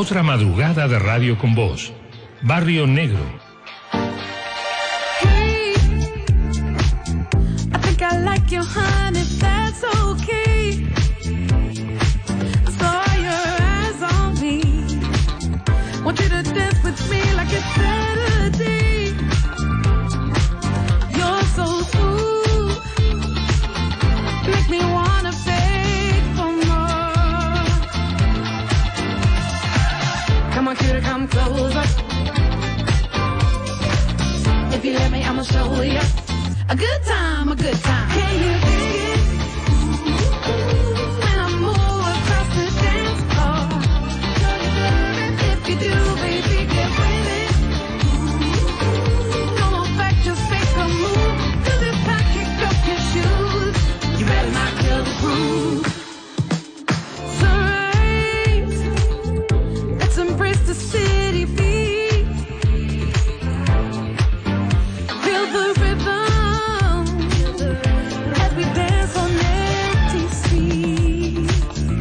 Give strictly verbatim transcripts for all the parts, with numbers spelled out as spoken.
Otra madrugada de Radio con Vos. Barrio Negro. Hey, I think I like you, honey, if that's okay. I saw your eyes on me. Want you to dance with me like it's Saturday. You're so smooth, make me wanna beg for more. Come on, cutie, come closer. If you let me, I'ma show you a good time, a good time. Can you dig it? When I move across the dance floor. If you do, baby, get with it. Come on back, just make a move. Do this time, kick off your shoes. You better not kill the groove. Sunrise, let's embrace the city beat. Feel the rhythm as we dance on empty streets.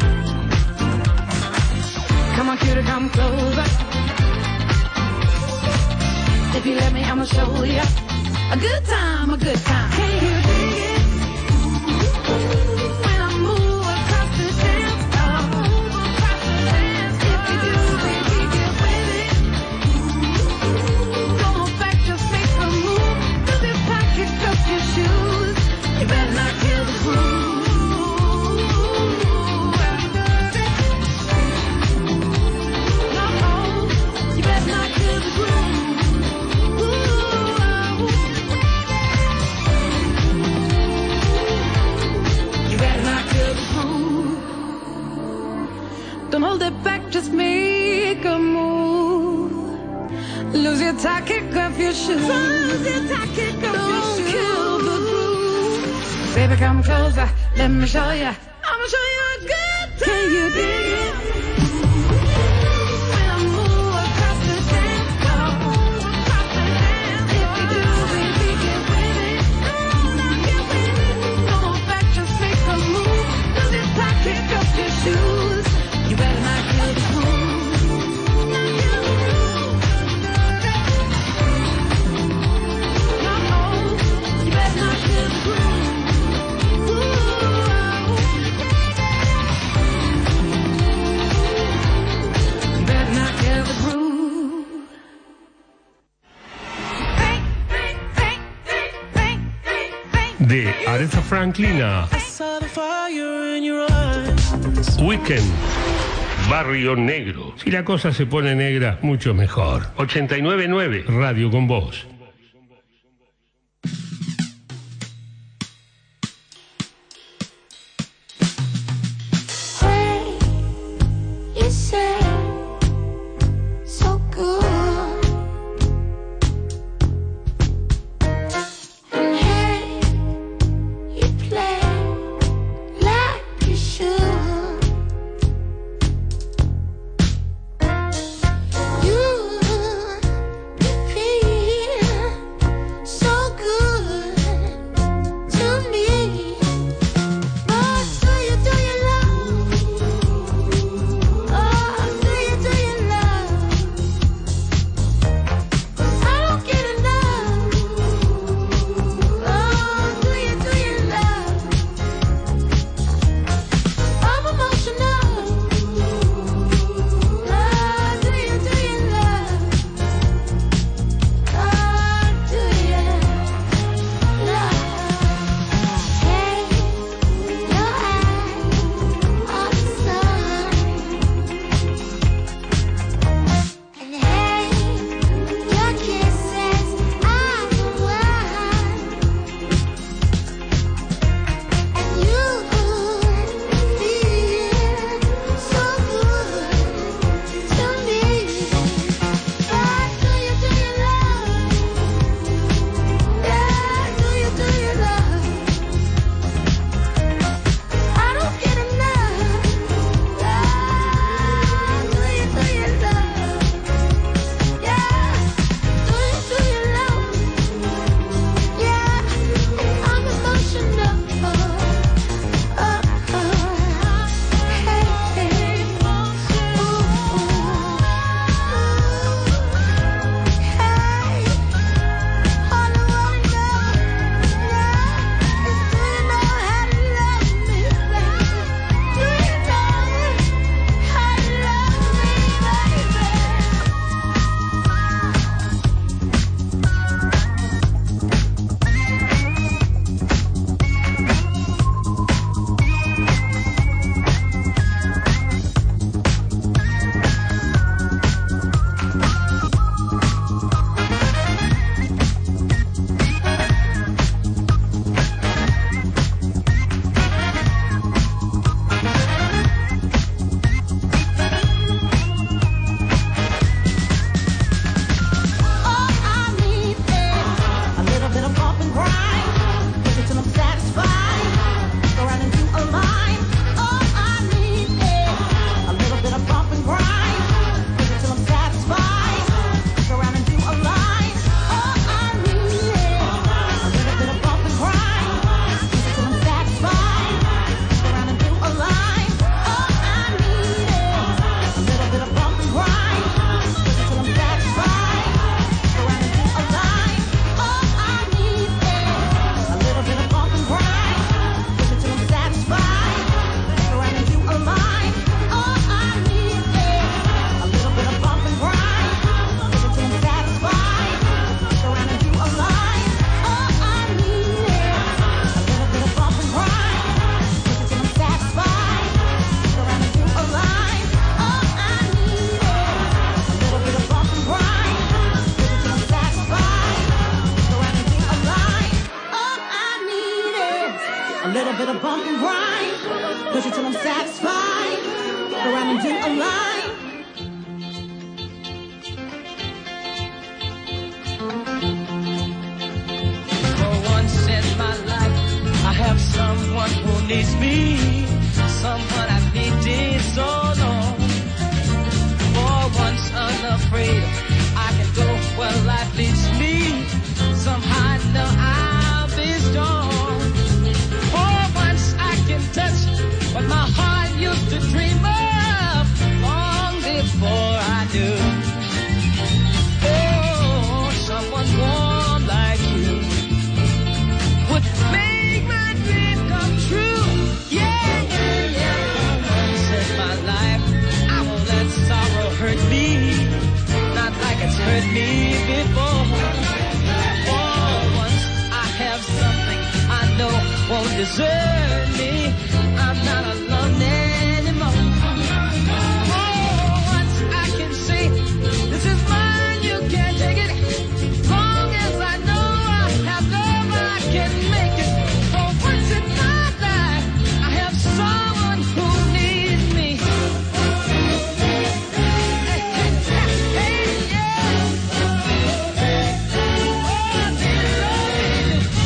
Come on, cutie, come closer. If you let me, I'ma show you a good time, a good time. Can you dig it? When I move across the dance floor. If you do, baby, get with it. Come on back, just make a move. Do this time, kick off your shoes. You better not kill the groove. No, you better not kill the groove. You better not kill the groove. Don't hold it back, just make a move. Lose your tie, kick off your shoes. Lose your tie, kick off your shoes. Don't kill the groove. Baby, come closer, let me show you. I'ma show you a good time. Can you dig it? When I move across the dance floor. If you do, baby, get with it. Come on back, just make a move. Lose your tie, kick off your shoes. You better not kill the groove. No, you better not kill the groove. You better not kill the groove. De Aretha Franklin a I saw the fire in your eyes. Weekend. Barrio Negro. Si la cosa se pone negra, mucho mejor. ochenta y nueve punto nueve Radio con Vos. Hey, you say so good, and hey, you play like you should. You feel Someone who needs me, someone I've needed so long. For once unafraid, I can go where life leads me. Somehow I know I'll be strong. For once I can touch what my heart used to dream of long before I knew. Oh, someone warm like you would make my true, yeah, yeah, yeah. Once in my life, I won't let sorrow hurt me, not like it's hurt me before. For once I have something I know won't desert me. I'm not alone anymore. For once I can say, this is mine, you can't take it. As long as I know I have love, I can make it. For once in my someone who needs me. Hey, hey, hey, yeah. Oh, dear Lord.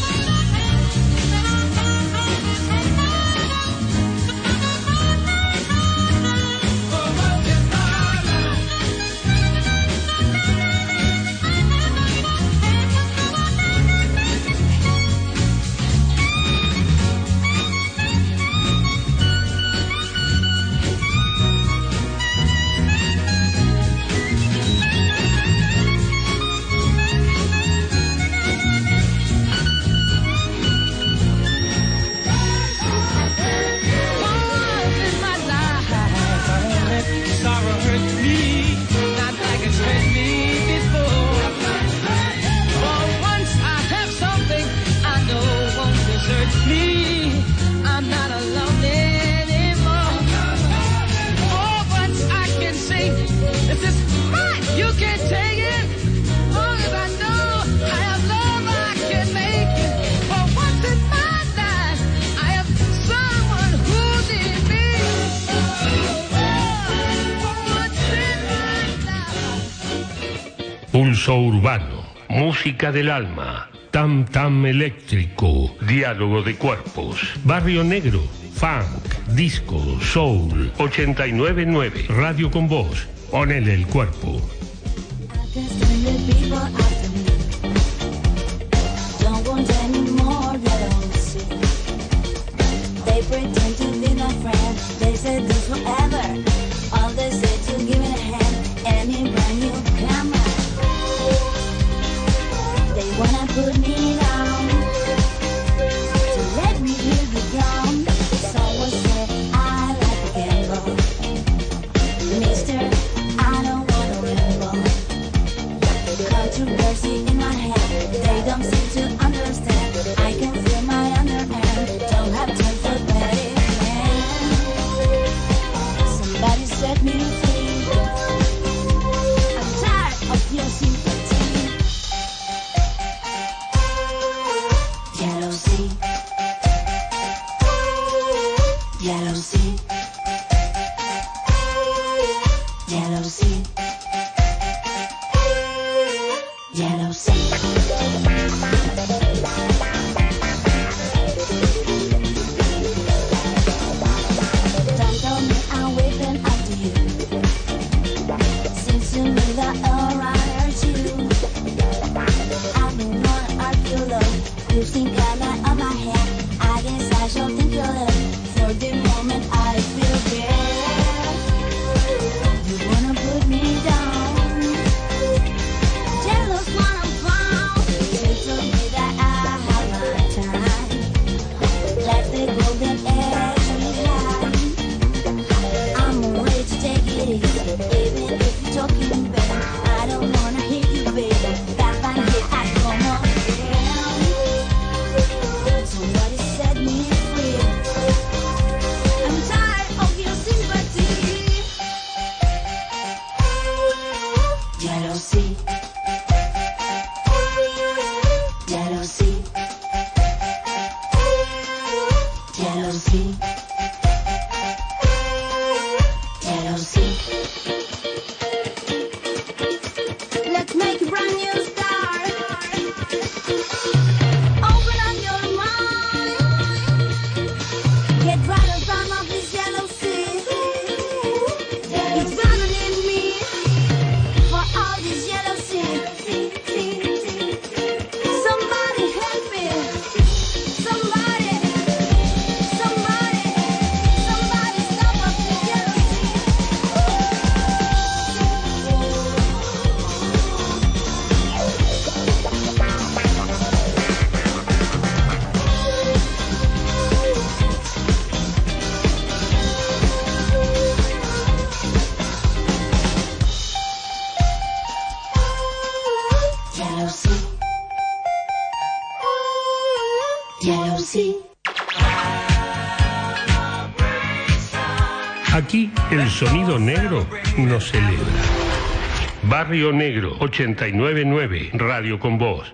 Pulso urbano, música del alma, tam tam eléctrico, diálogo de cuerpos, barrio negro, funk, disco, soul, ochenta y nueve nueve, radio con voz, ponele el cuerpo. Wanna put me down, to let me hit the ground. Someone said I like a gamble, Mister, I don't wanna ramble. Controversy in my head, they don't seem to understand. I can feel my underhand, don't have time for petty man. Somebody set me free, I'm tired of your sympathy. Jealousy, jealousy, jealousy, jealousy. Don't tell me I'm waiting up to you. Seems to me that all I hurt you. I don't wanna argue, love. You think I'm out of my head. I guess I shall think you're love. For the moment I feel bad. You wanna put me down. Jealous when I'm found. You told me that I have my time. Left the golden edge behind. I'm ready to take it easy. Even if you're talking bad, I don't wanna hit you, baby. Back on here, I come on. Somebody set me free. I'm tired of your sympathy. Jealousy, jealousy, jealousy, jealousy. Let's make a brand new start. Jealousy. Jealousy. Aquí el sonido negro nos celebra. Barrio Negro ochenta y nueve punto nueve, Radio con Voz.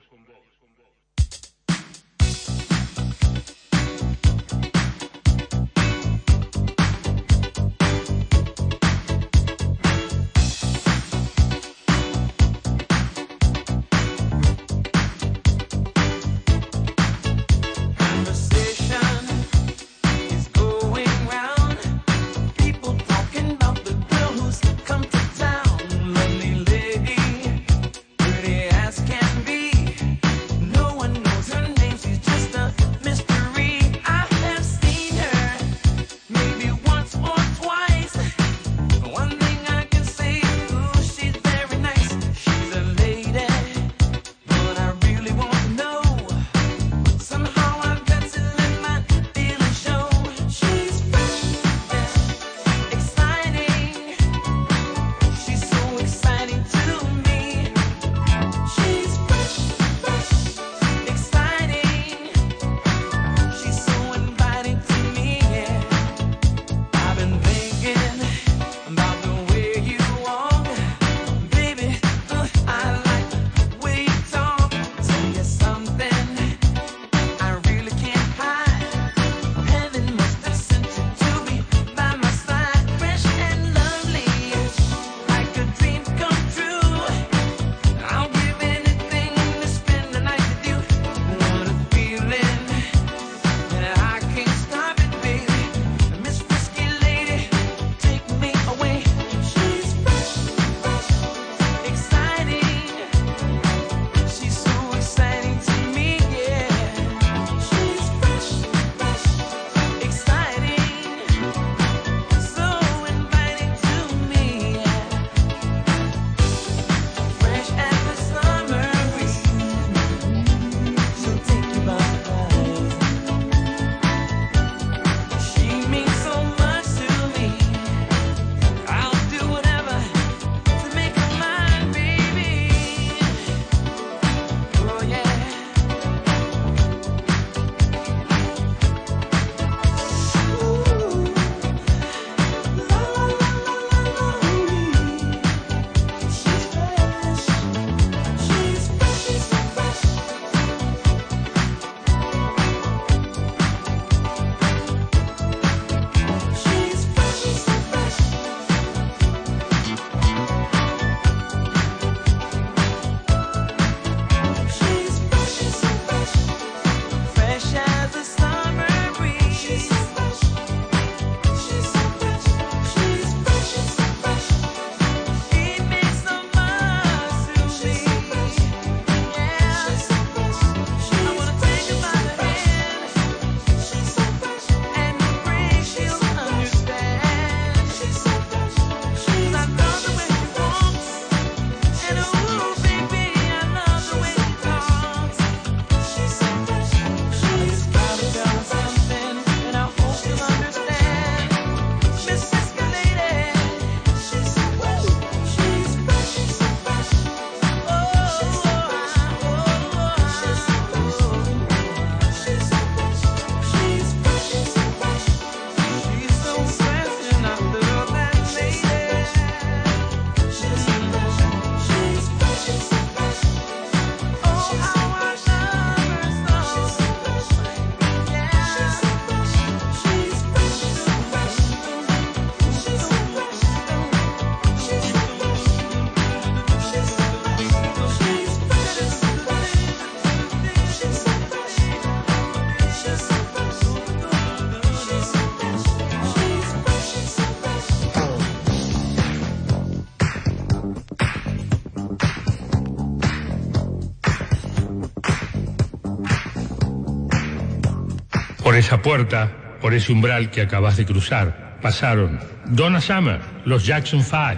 Por esa puerta, por ese umbral que acabas de cruzar, pasaron Donna Summer, los Jackson Five,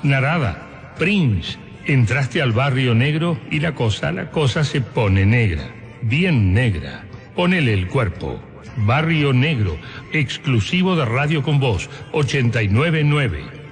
Narada, Prince. Entraste al Barrio Negro y la cosa, la cosa se pone negra, bien negra. Ponele el cuerpo. Barrio Negro, exclusivo de Radio con Voz, ochenta y nueve punto nueve.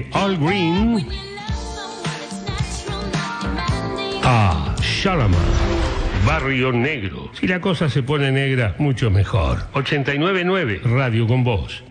All Green a Shalama, Barrio Negro. Si la cosa se pone negra, mucho mejor. ochenta y nueve nueve, Radio con Vos.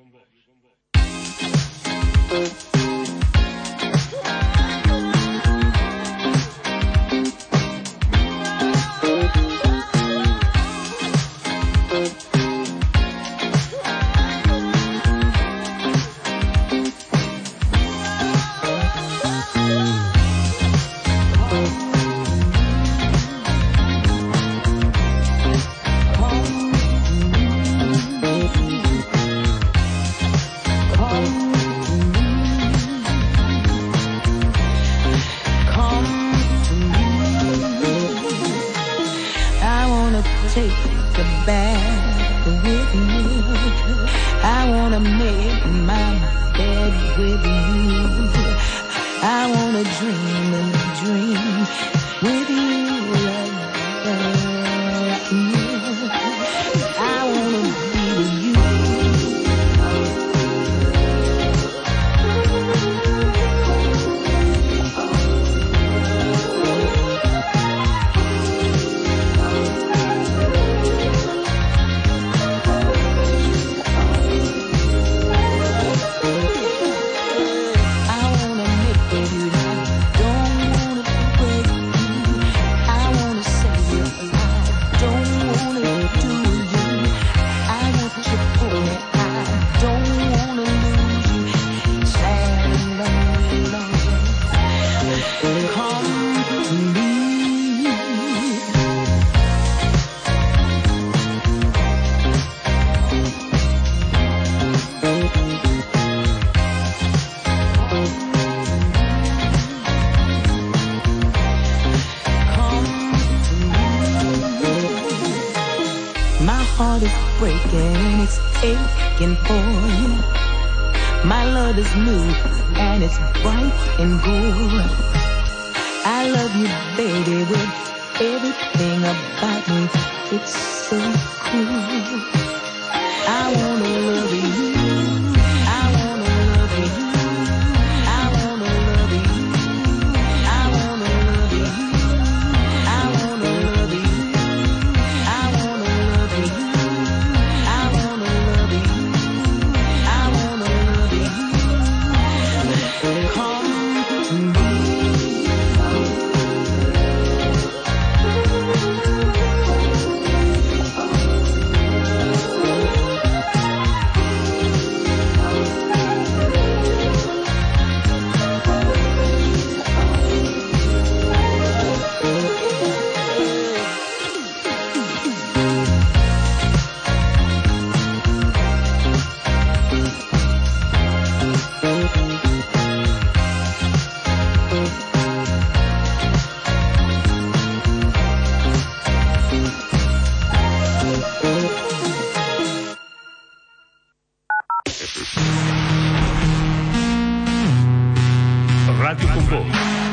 Radio con Vos.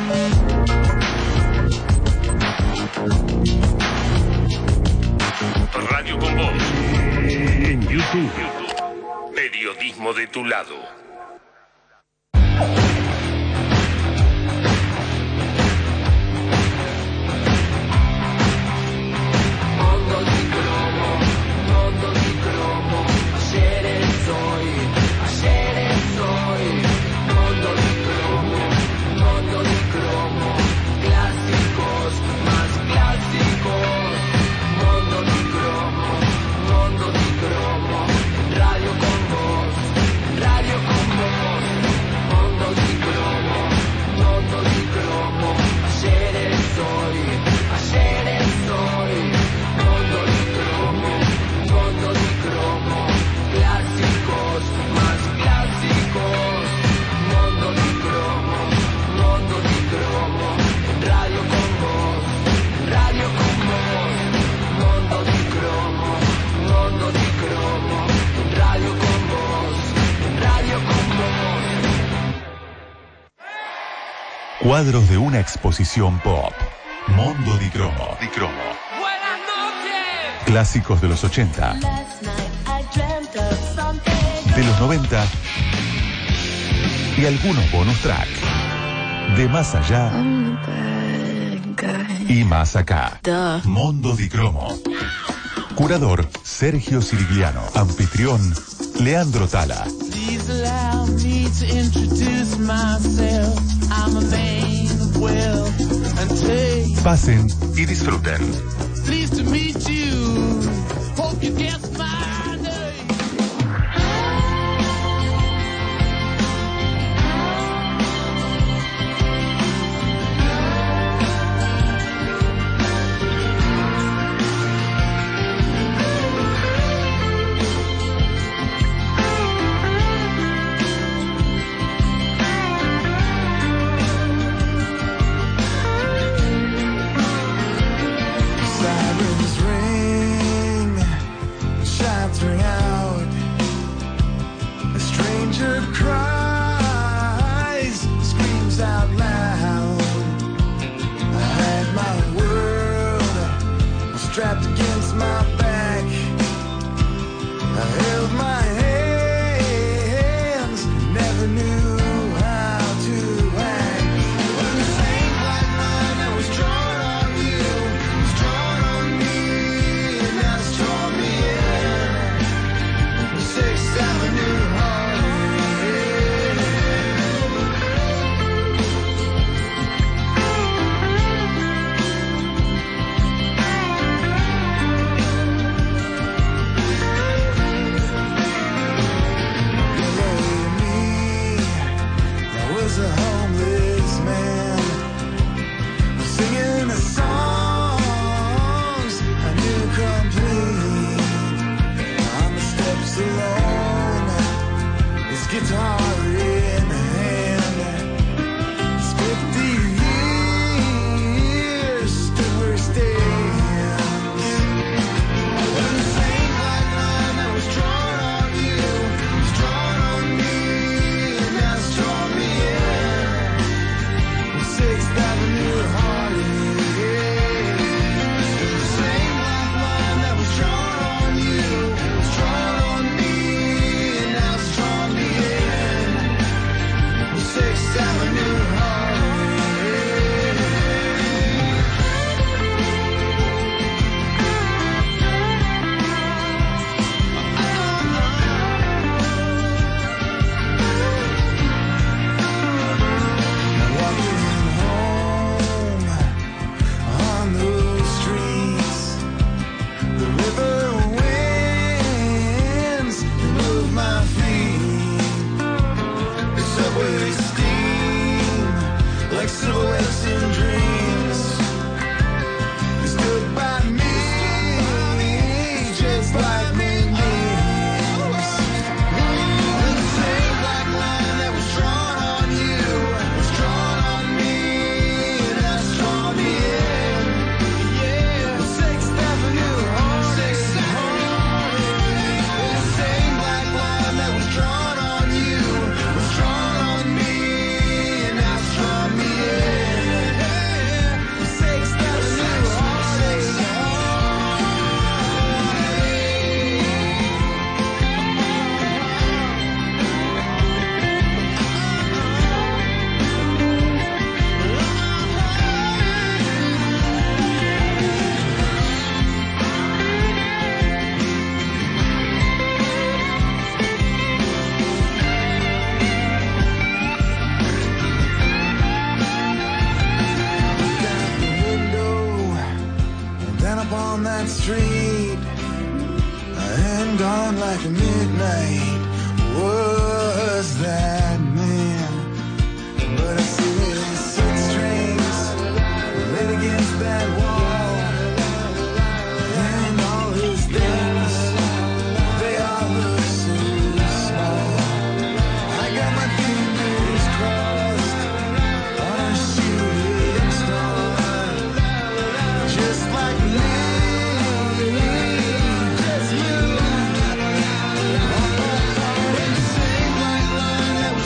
Radio con Vos. En YouTube. Periodismo de tu lado. Cuadros de una exposición pop. Mondo di Cromo. Di Cromo. Buenas noches. Clásicos de los ochenta. De los noventa. y algunos bonus track. De más allá y más acá. Duh. Mondo di Cromo. Curador Sergio Sirigliano. Anfitrión Leandro Tala. Please allow me to introduce myself. I'm a man of wealth and taste. Pasen y disfruten. Pleased to meet you. Hope you guess my name. Sirens ring, shots ring out. A stranger cries, screams out loud. I had my world strapped against my back. I held my hands, never knew how to act. But the same black line that was drawn on you was drawn on me, and now it's drawn me in. Sixth Avenue a homeless man singing the songs I knew complete. On the steps alone, his guitar in hand. His fifty years stood where he stands. And the same black line that was drawn on you was drawn on me, and now it's drawn me in. Sixth Avenue Harley. The same black line that was drawn on you was drawn on me, and now it's drawn me in. Sixth Avenue silhouettes and dreams. You stood by me, just like moonbeams. And the same black line that was drawn on you was drawn on me, and that's drawn me in. Yeah, Sixth Avenue, Sixth Avenue. The same black line that was drawn on you was drawn on me, and that's drawn me in. On that street and gone like a midnight was that man. But I see his six strings laid against that wall, and all his things, they all look so small. I got my fingers crossed on a shooting star, just like me. Just you. The same black line that was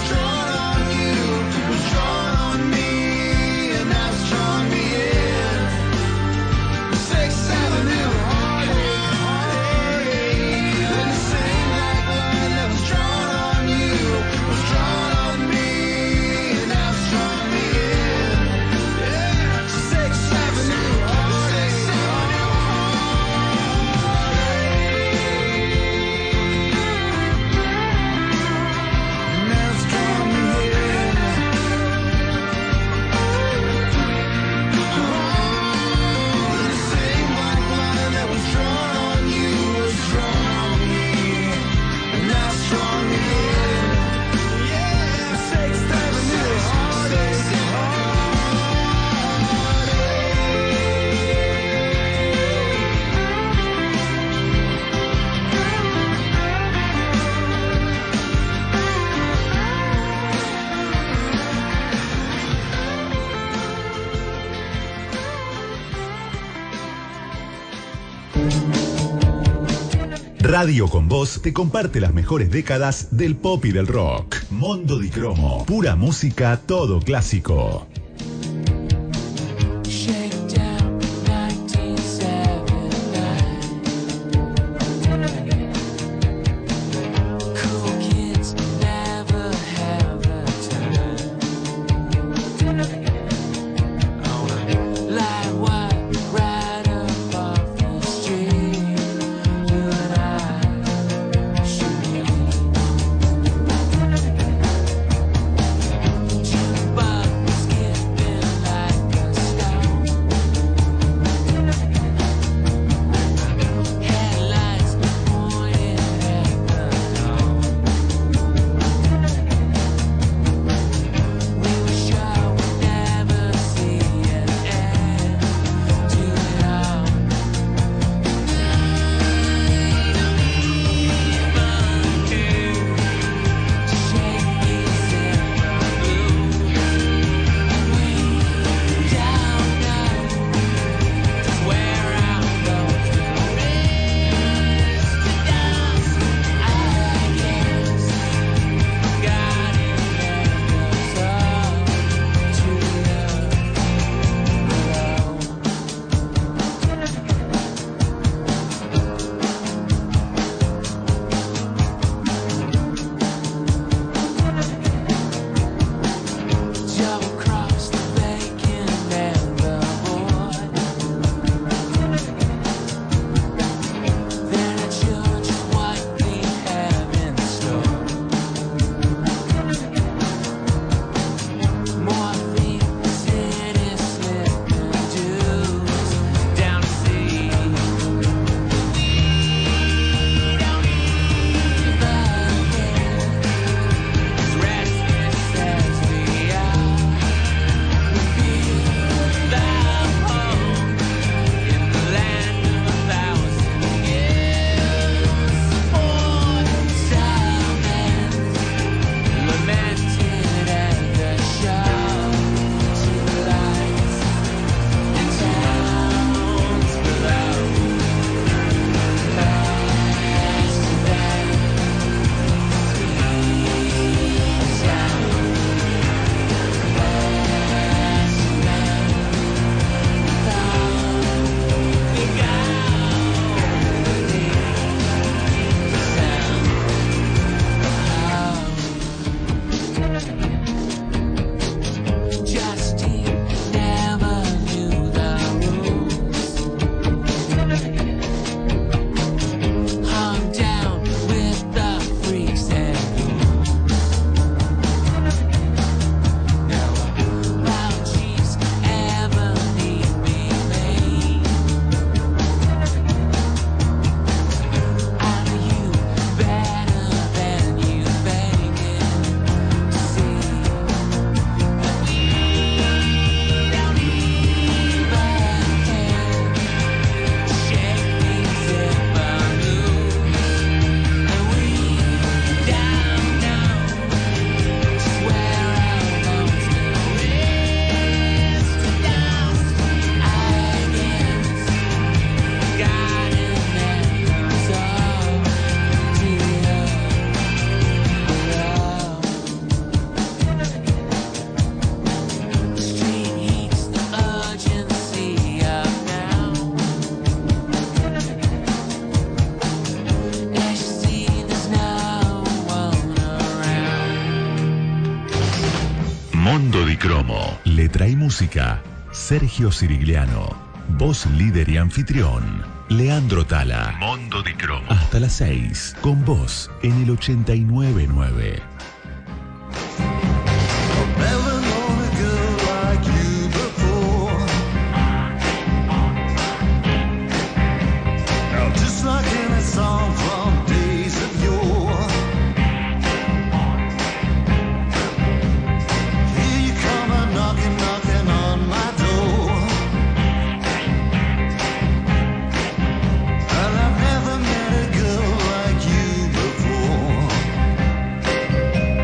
Radio Con Voz te comparte las mejores décadas del pop y del rock. Mondo di Cromo, pura música, todo clásico. Mondo di Cromo. Letra y música, Sergio Sirigliano. Voz líder y anfitrión, Leandro Tala. Mondo di Cromo. Hasta las seis, con vos en el ochenta y nueve punto nueve. I've never met a girl like you before.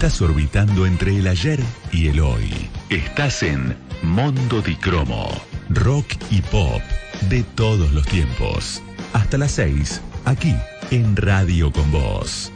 Estás orbitando entre el ayer y el hoy. Estás en Mondo di Cromo. Rock y pop de todos los tiempos. Hasta las seis, aquí en Radio con Vos.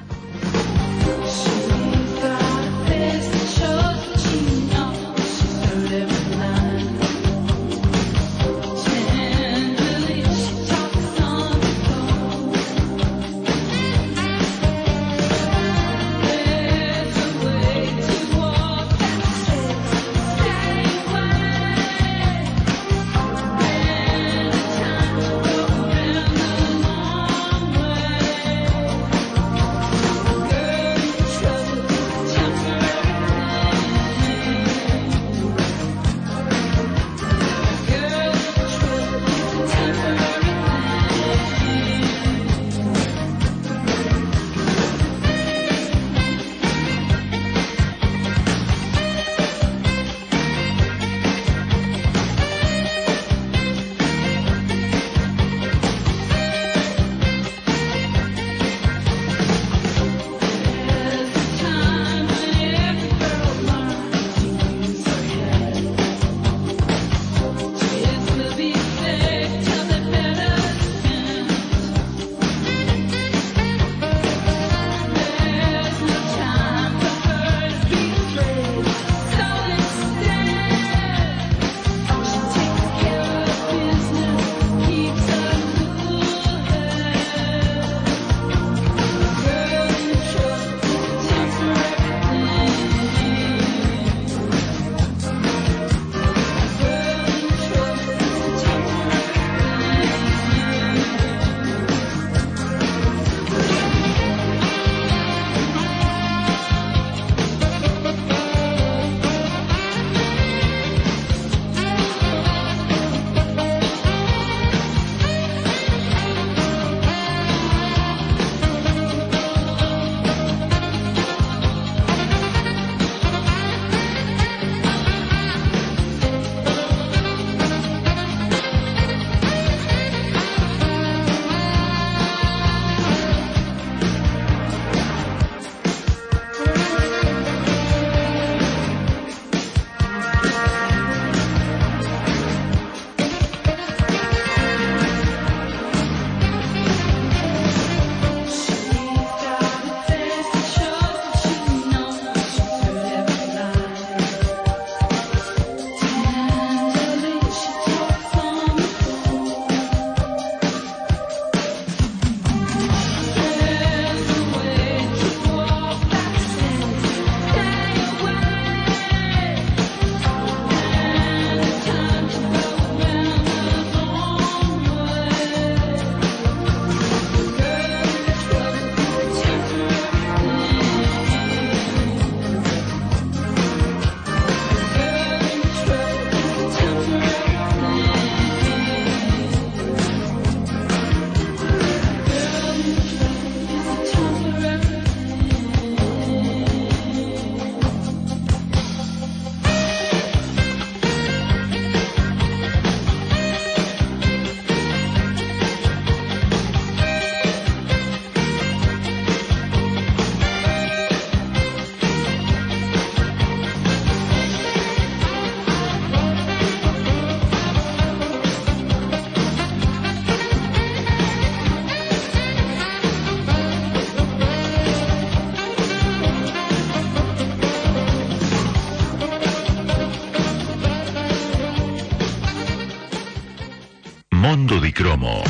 Mondo di Cromo.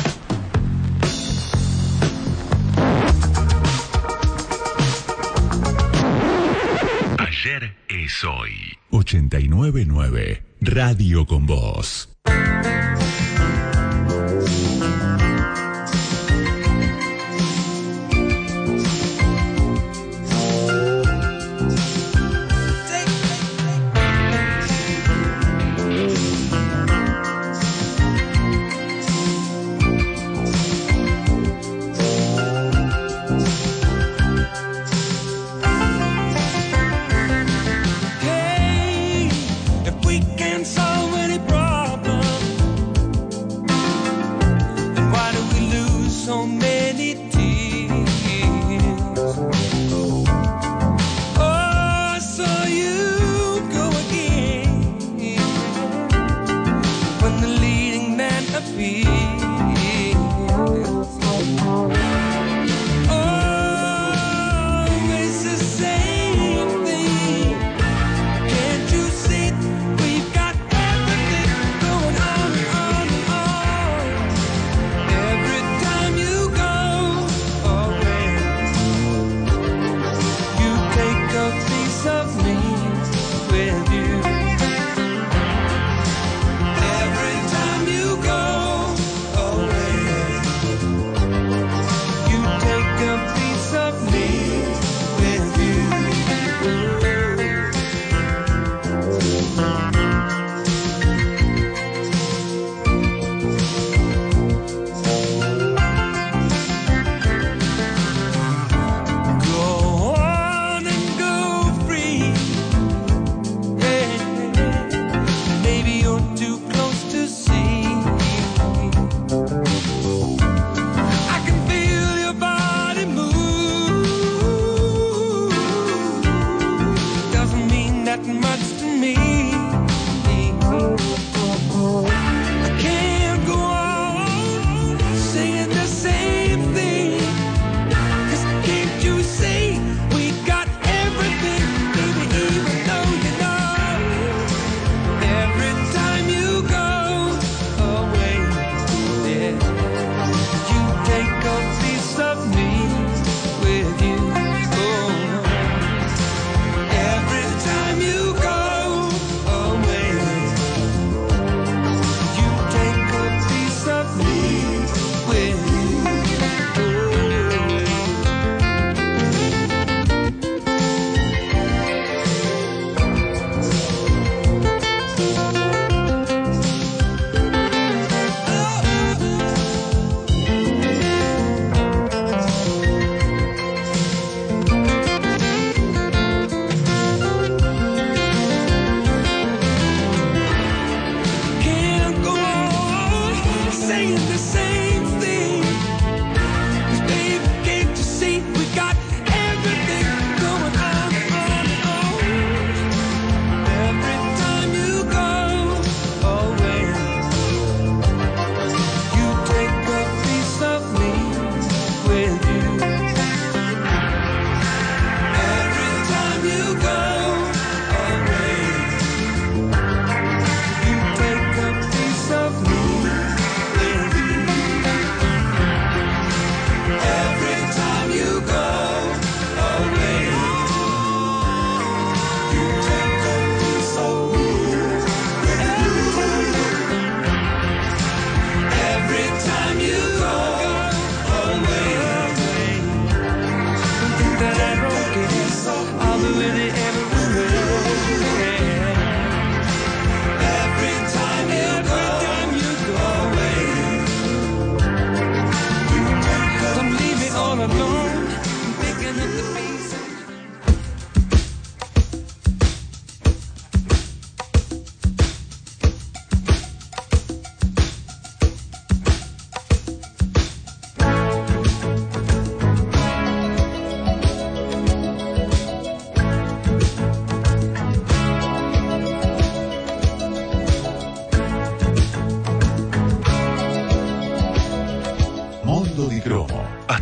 Ayer es hoy. ochenta y nueve punto nueve Radio con Vos. Hey, if we can solve any problem.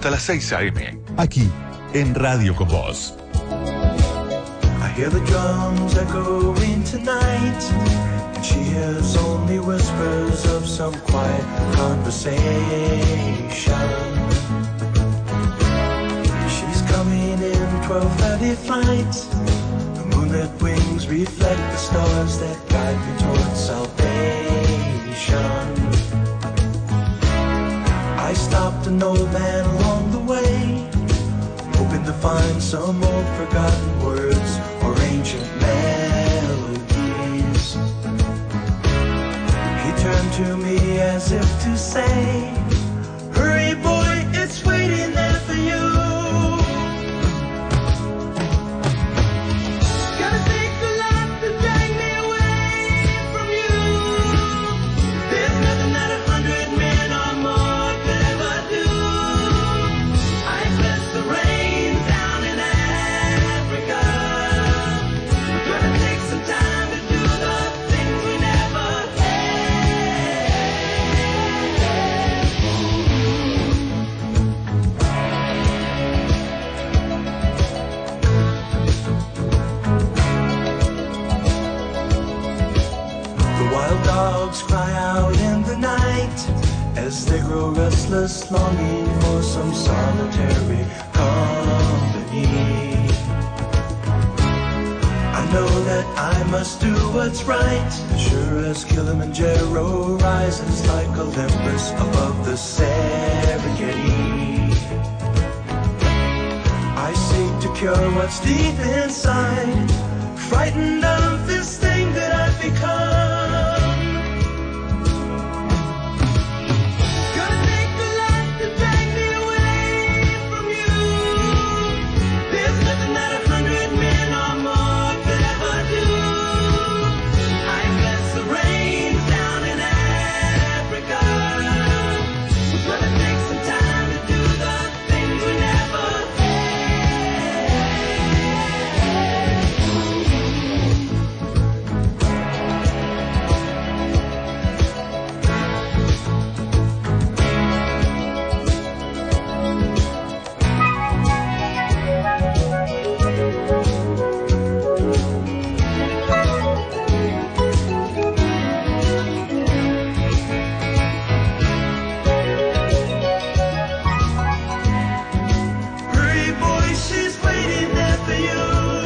hasta las seis a eme, aquí en Radio Con Vos. I hear the drums echoing tonight, and she hears only whispers of some quiet conversation. She's coming in twelve thirty flight. The moonlit wings reflect the stars that guide me towards salvation. I stopped an old man along the way, hoping to find some old forgotten words or ancient melodies. He turned to me as if to say, hurry boy, it's waiting there for you. Gotta take a lot to drag me away from you. There's nothing that a hundred men or more could ever do. I bless the rain down in Africa. We're gonna take some time to do the things we never The wild dogs cry out in the night as they grow restless, longing for some solitary company. I know that I must do what's right, as sure as Kilimanjaro rises like Olympus above the Serengeti. I seek to cure what's deep inside, frightened of this thing that I've become. Gonna take a lot to drag me away from you. There's nothing that a hundred men or more could ever do. I bless the rains down in Africa. We're gonna take some time to do the things we never Hurry, boy, she's waiting there for you.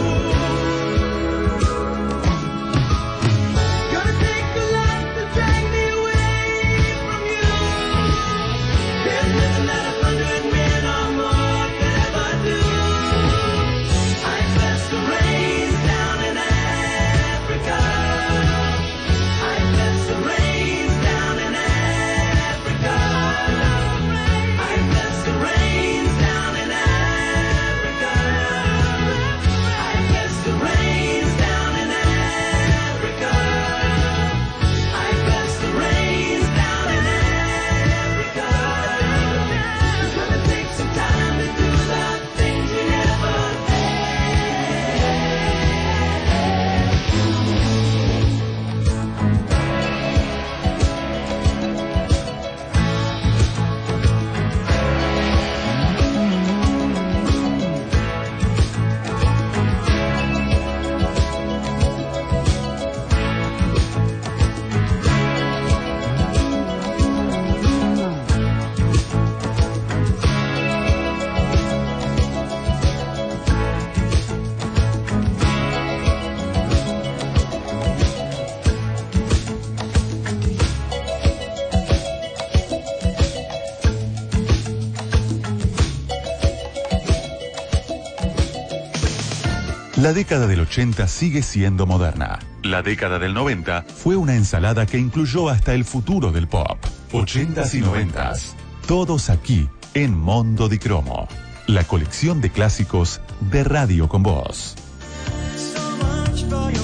Gonna take a lot to drag me away from you. There's nothing that a hundred men or more could ever do. I bless the rains down in Africa. I bless the rains down in Africa. I bless the rains down in Africa. I bless the rains down in Africa. I bless the rains down in Africa. It's gonna take some time to do the things we never La década del ochenta sigue siendo moderna. La década del noventa fue una ensalada que incluyó hasta el futuro del pop. ochentas y noventas. Todos aquí en Mondo di Cromo. La colección de clásicos de Radio Con Vos. So much for your